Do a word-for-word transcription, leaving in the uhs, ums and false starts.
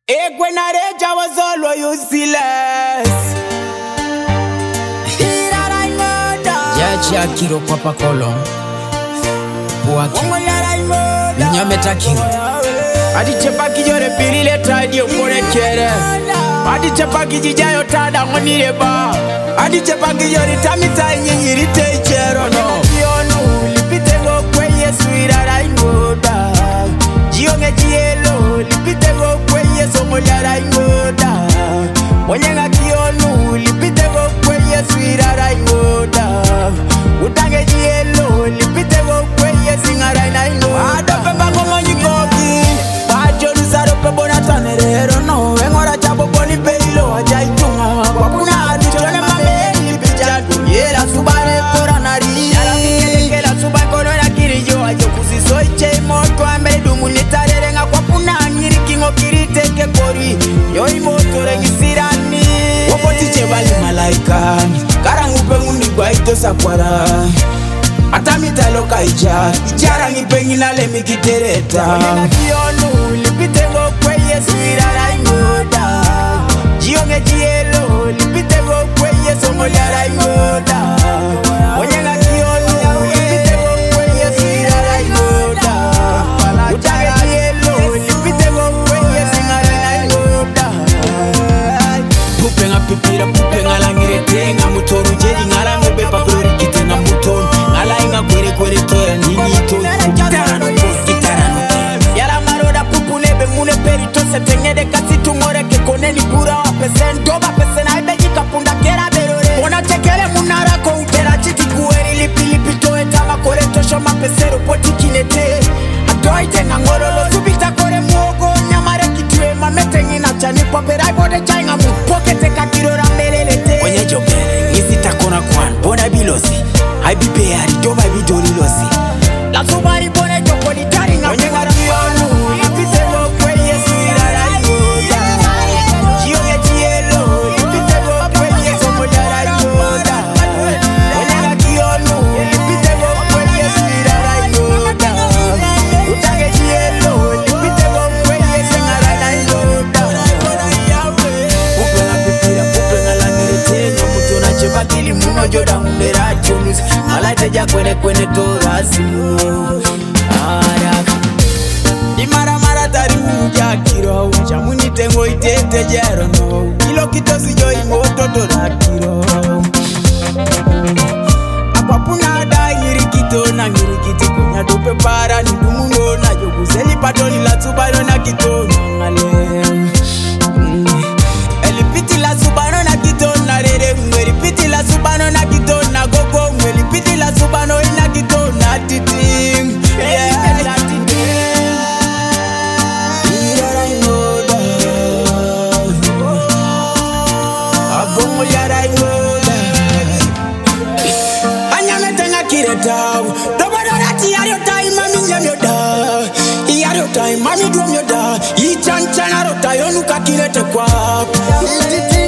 Egwenareja was always useless. Jaja kiro papa kolon Puaki Nyameta kiro Adi chepaki jore pirile tradi opore kere Adi chepaki jijayo tada ngonire ba Adi chepaki jore tamita nyingiri te chero no Yonu lipite go kweye suira raingoda Jionge jielo lipite go kweye somola raingoda Mwenyenga kionu lipite go kweye suira raingoda Utange jielo lipite go kweye singara inaino Adope bango monyikoki Bajo nusaro pe bona tanerero no Engora chabo boni peilo ajaitunga Wapuna aduchone mame lipijatu Yera subare koranari Yara mikele kela subai korona kirijo Ajo kusiso iche moto ambele dumu nitarerenga Wapuna ngiri kingo kiriteke kori Yo imoto rengi sirani Wapoti chebali malaikani Karangupe unigwa ito sakwara Atamita loka ija Ijara nipengi na lemi kitereta Onena kionu lipite go kweye suira raingoda Jionge jielo lipite go kweye somola raingoda Onena kionu lipite go kweye suira raingoda Utange jielo lipite go kweye singara raingoda Pupenga pipira pupenga langirete Nga mutoru jeri ngala ngebe paprori kite nga mutoru Ngala inga kwere kwere toya nini to Gitarano to gitarano Yala maroda pupu nebe mune perito Setengede kasi tungore ke koneni pura wa pesen Doba pesen aibe jika punda kera berore Mona chekele munara ko utera chiti kueri Lipi lipi toe tama kore tosho mapesero poti kinete Adoite nga ngorolo subita kore muogo Nyamare kitue mamete ngina chani popera Ibode chainga mu pokete kakirora melelete Onye jobere nisita kona kwan Bona bilosi Aibi peari doba bidori losi La subari bone joko ni taringa Onye nga kionu Lipite go kweye suira rayoda Jionge jielo Lipite go kweye somola rayoda Onye nga kionu Lipite go kweye suira rayoda Utange jielo Lipite go kweye singara rayoda Pupenga pipira pupenga langirete Nga mutona cheba kili muno joda mbera chonus Malaite ja kwene kwene torasimu Arak Imara mara tari mja kiro Chamuni tengo itete jero no Kilo kito sijo imoto tora kiro Apapuna da ngirikito na ngirikiti Kunya dope para ni dumuno na jogu Seli patoni la subano na kito Ngale Elipiti la subano na kito na rere Elipiti la subano na kito na gogo Elipiti la subano ina kito na titim Yeah, na titim Ira raingoda Agongo ya raingoda Anyame tenga kireta Dobado rati yario time mami nyamyoda Yario time mami duomyoda Ichanchana rota yonuka kirete kwa